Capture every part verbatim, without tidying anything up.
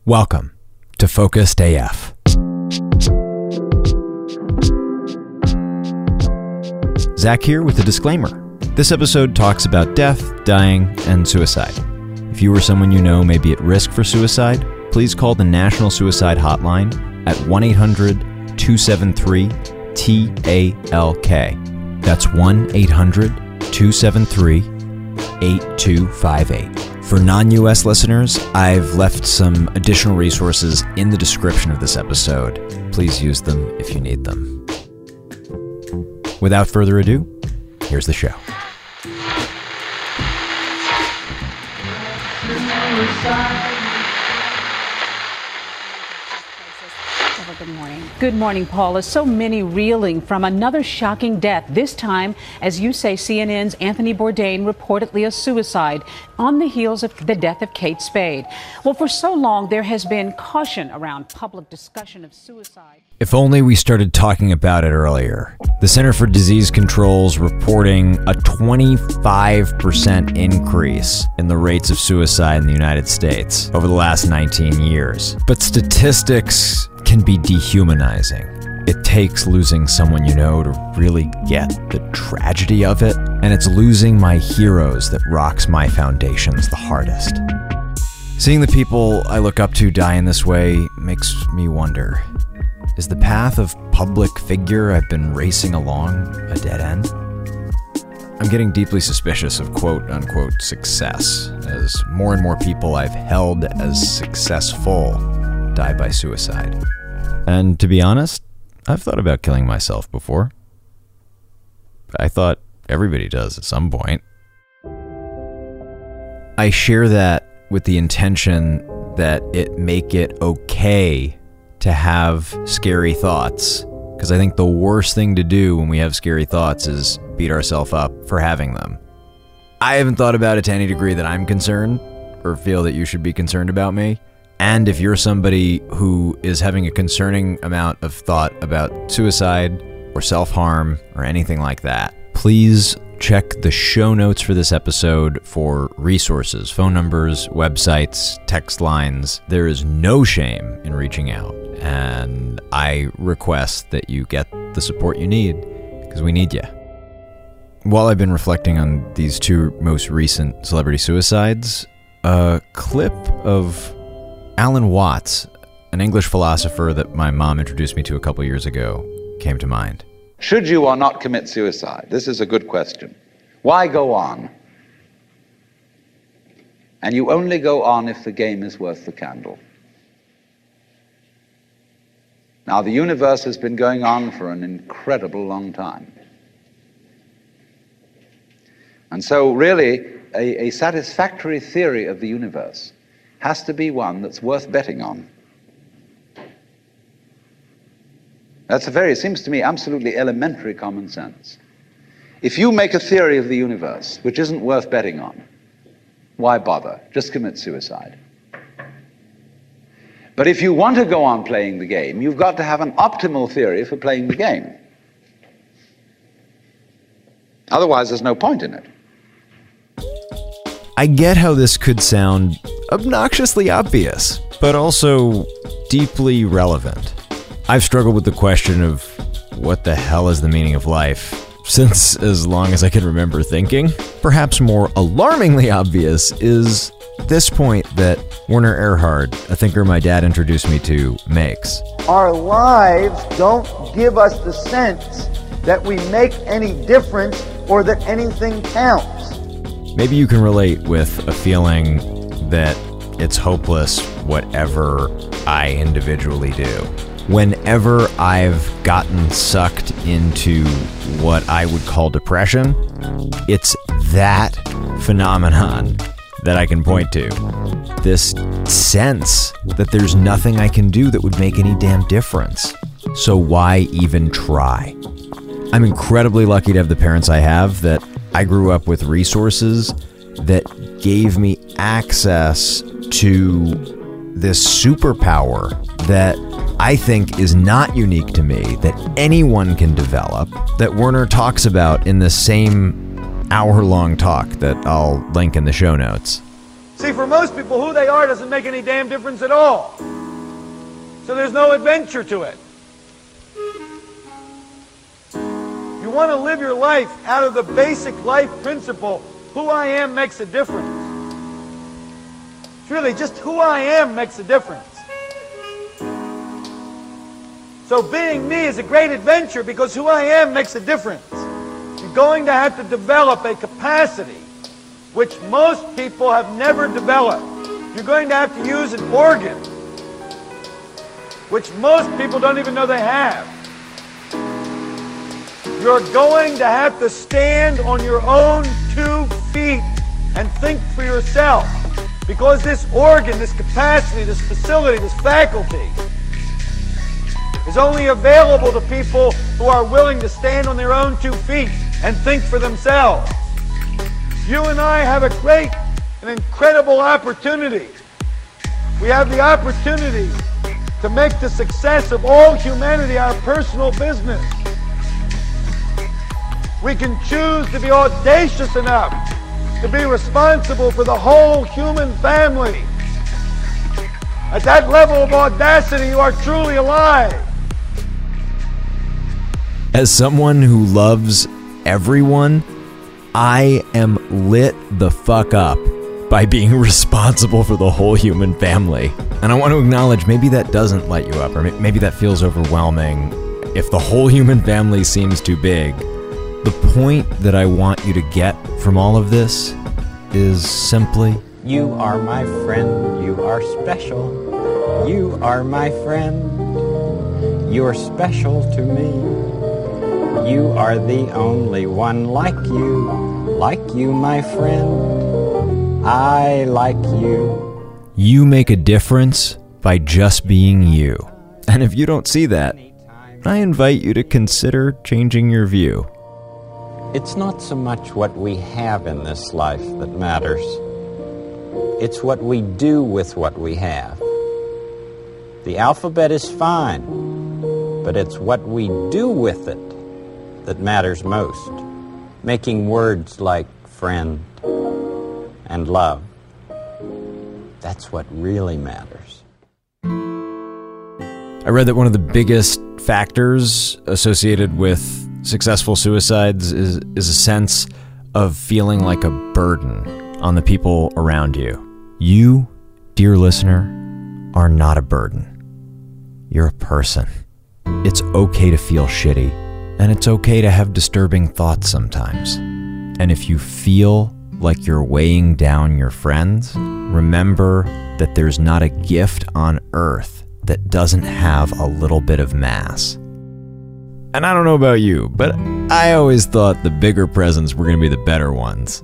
Welcome to Focused A F. Zach here with a disclaimer. This episode talks about death, dying, and suicide. If you or someone you know may be at risk for suicide, please call the National Suicide Hotline at one eight hundred two seven three T A L K. That's one eight hundred two seven three eight two five eight. For non-U S listeners, I've left some additional resources in the description of this episode. Please use them if you need them. Without further ado, here's the show. Good morning. Good morning, Paula. So many reeling from another shocking death. This time, as you say, C N N's Anthony Bourdain reportedly a suicide on the heels of the death of Kate Spade. Well, for so long, there has been caution around public discussion of suicide. If only we started talking about it earlier. The Center for Disease Control's reporting a twenty-five percent increase in the rates of suicide in the United States over the last nineteen years. But statistics can be dehumanizing. It takes losing someone you know to really get the tragedy of it, and it's losing my heroes that rocks my foundations the hardest. Seeing the people I look up to die in this way makes me wonder, is the path of public figure I've been racing along a dead end? I'm getting deeply suspicious of quote-unquote success, as more and more people I've held as successful die by suicide. And to be honest, I've thought about killing myself before. I thought everybody does at some point. I share that with the intention that it make it okay to have scary thoughts, because I think the worst thing to do when we have scary thoughts is beat ourselves up for having them. I haven't thought about it to any degree that I'm concerned, or feel that you should be concerned about me. And if you're somebody who is having a concerning amount of thought about suicide or self-harm or anything like that, please check the show notes for this episode for resources, phone numbers, websites, text lines. There is no shame in reaching out, and I request that you get the support you need, because we need you. While I've been reflecting on these two most recent celebrity suicides, a clip of Alan Watts, an English philosopher that my mom introduced me to a couple years ago, came to mind. Should you or not commit suicide? This is a good question. Why go on? And you only go on if the game is worth the candle. Now, the universe has been going on for an incredible long time. And so, really, a, a satisfactory theory of the universe has to be one that's worth betting on. That's a very, it seems to me, absolutely elementary common sense. If you make a theory of the universe which isn't worth betting on, why bother? Just commit suicide. But if you want to go on playing the game, you've got to have an optimal theory for playing the game. Otherwise, there's no point in it. I get how this could sound obnoxiously obvious, but also deeply relevant. I've struggled with the question of what the hell is the meaning of life since as long as I can remember thinking. Perhaps more alarmingly obvious is this point that Werner Erhard, a thinker my dad introduced me to, makes. Our lives don't give us the sense that we make any difference or that anything counts. Maybe you can relate with a feeling that it's hopeless whatever I individually do. Whenever I've gotten sucked into what I would call depression, it's that phenomenon that I can point to. This sense that there's nothing I can do that would make any damn difference. So why even try? I'm incredibly lucky to have the parents I have, that I grew up with resources that gave me access to this superpower that I think is not unique to me, that anyone can develop, that Werner talks about in the same hour-long talk that I'll link in the show notes. See, for most people, who they are doesn't make any damn difference at all. So there's no adventure to it. You want to live your life out of the basic life principle, who I am makes a difference. It's really just who I am makes a difference. So being me is a great adventure because who I am makes a difference. You're going to have to develop a capacity which most people have never developed. You're going to have to use an organ which most people don't even know they have. You're going to have to stand on your own two feet and think for yourself. Because this organ, this capacity, this facility, this faculty is only available to people who are willing to stand on their own two feet and think for themselves. You and I have a great and incredible opportunity. We have the opportunity to make the success of all humanity our personal business. We can choose to be audacious enough to be responsible for the whole human family. At that level of audacity, you are truly alive. As someone who loves everyone, I am lit the fuck up by being responsible for the whole human family. And I want to acknowledge maybe that doesn't light you up, or maybe that feels overwhelming. If the whole human family seems too big, the point that I want you to get from all of this is simply, you are my friend, you are special. You are my friend, you're special to me. You are the only one like you, like you, my friend. I like you. You make a difference by just being you. And if you don't see that, I invite you to consider changing your view. It's not so much what we have in this life that matters. It's what we do with what we have. The alphabet is fine, but it's what we do with it that matters most. Making words like friend and love, that's what really matters. I read that one of the biggest factors associated with successful suicides is, is a sense of feeling like a burden on the people around you. You, dear listener, are not a burden. You're a person. It's okay to feel shitty, and it's okay to have disturbing thoughts sometimes. And if you feel like you're weighing down your friends, remember that there's not a gift on earth that doesn't have a little bit of mass. And I don't know about you, but I always thought the bigger presents were going to be the better ones.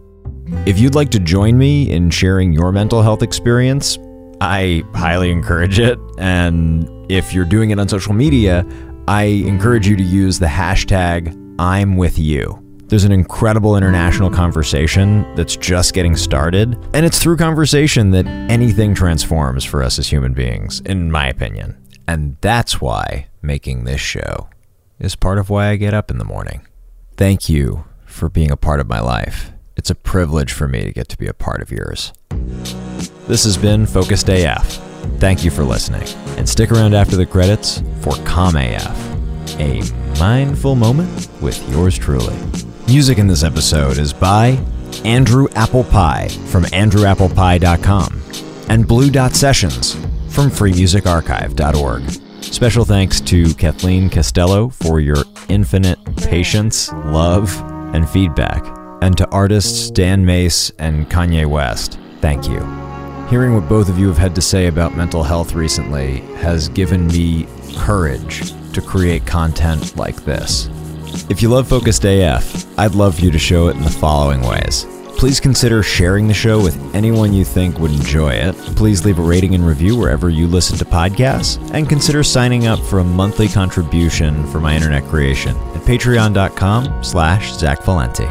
If you'd like to join me in sharing your mental health experience, I highly encourage it. And if you're doing it on social media, I encourage you to use the hashtag I'm with you. There's an incredible international conversation that's just getting started, and it's through conversation that anything transforms for us as human beings, in my opinion. And that's why making this show is part of why I get up in the morning. Thank you for being a part of my life. It's a privilege for me to get to be a part of yours. This has been Focused A F. Thank you for listening, and stick around after the credits for Calm A F, a mindful moment with yours truly. Music in this episode is by Andrew Apple Pie from andrew apple pie dot com and Blue Dot Sessions from free music archive dot org. Special thanks to Kathleen Costello for your infinite patience, love, and feedback, and to artists Dan Mace and Kanye West. Thank you. Hearing what both of you have had to say about mental health recently has given me courage to create content like this. If you love Focused A F, I'd love for you to show it in the following ways. Please consider sharing the show with anyone you think would enjoy it. Please leave a rating and review wherever you listen to podcasts, and consider signing up for a monthly contribution for my internet creation at patreon.com slash Zach Valenti.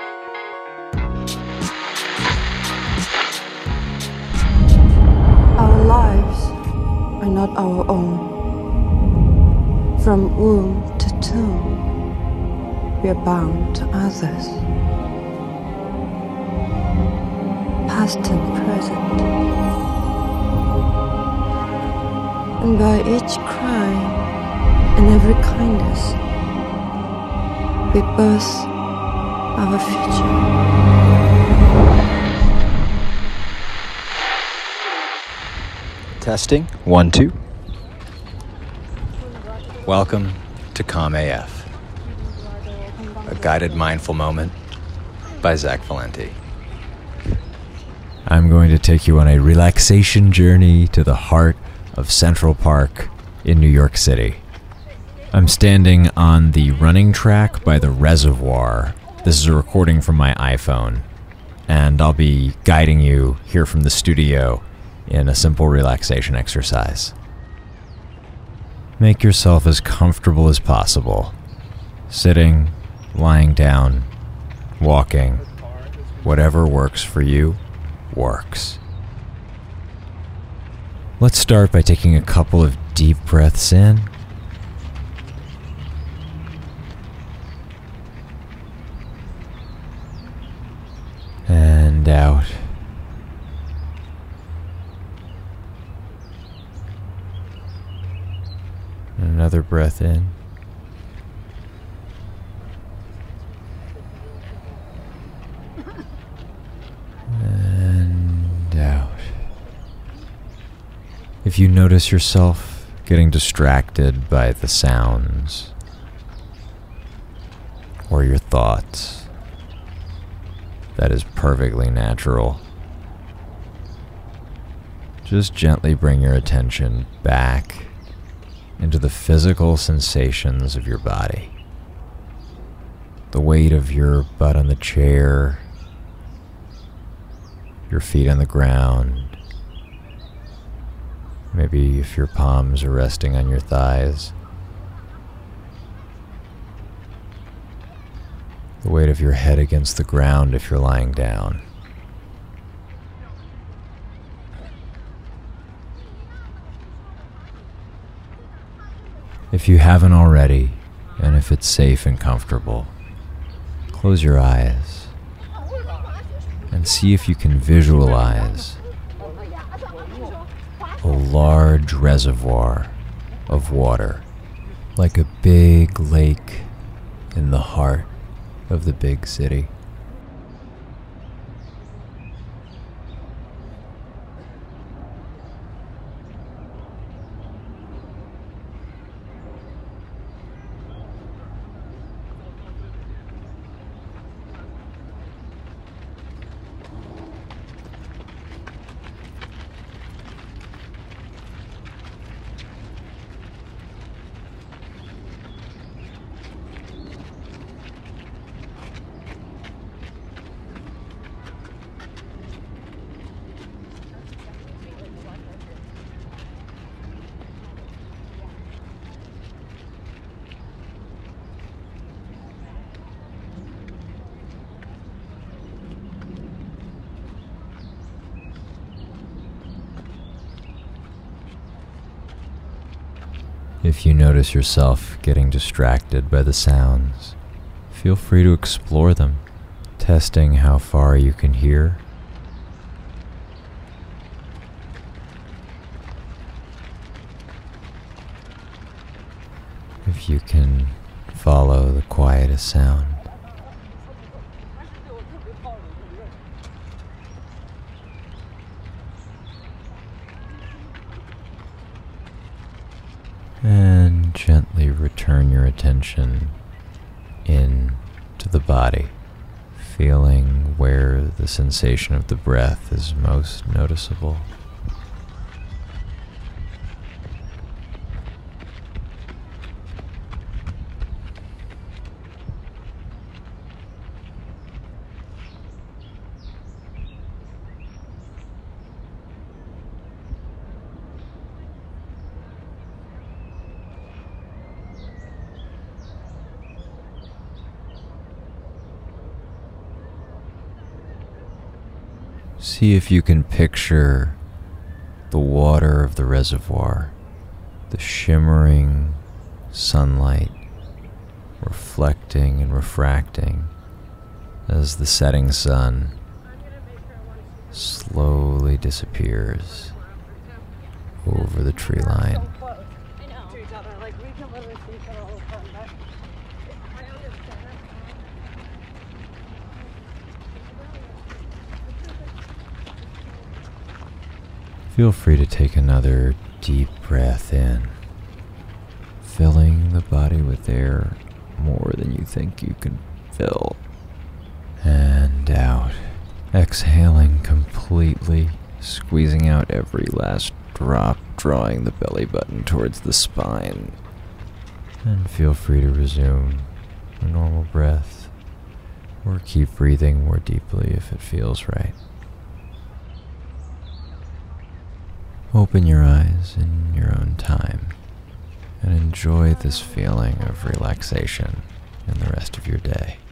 Our lives are not our own. From womb to tomb, we are bound to others. past and present. And by each cry and every kindness, we birth our future. Testing, one, two. Welcome to Calm A F, a guided mindful moment by Zach Valenti. I'm going to take you on a relaxation journey to the heart of Central Park in New York City. I'm standing on the running track by the reservoir. This is a recording from my iPhone, and I'll be guiding you here from the studio in a simple relaxation exercise. Make yourself as comfortable as possible. Sitting, lying down, walking, whatever works for you, works. Let's start by taking a couple of deep breaths in. And out. Another breath in. And out. If you notice yourself getting distracted by the sounds or your thoughts, that is perfectly natural. Just gently bring your attention back into the physical sensations of your body. The weight of your butt on the chair, your feet on the ground, maybe if your palms are resting on your thighs, the weight of your head against the ground if you're lying down. If you haven't already, and if it's safe and comfortable, close your eyes and see if you can visualize a large reservoir of water, like a big lake in the heart of the big city. If you notice yourself getting distracted by the sounds, feel free to explore them, testing how far you can hear. If you can follow the quietest sound. And gently return your attention in to the body, feeling where the sensation of the breath is most noticeable. See if you can picture the water of the reservoir, the shimmering sunlight reflecting and refracting as the setting sun slowly disappears over the tree line. Feel free to take another deep breath in, filling the body with air more than you think you can fill. And out, exhaling completely, squeezing out every last drop, drawing the belly button towards the spine. And feel free to resume a normal breath, or keep breathing more deeply if it feels right. Open your eyes in your own time and enjoy this feeling of relaxation in the rest of your day.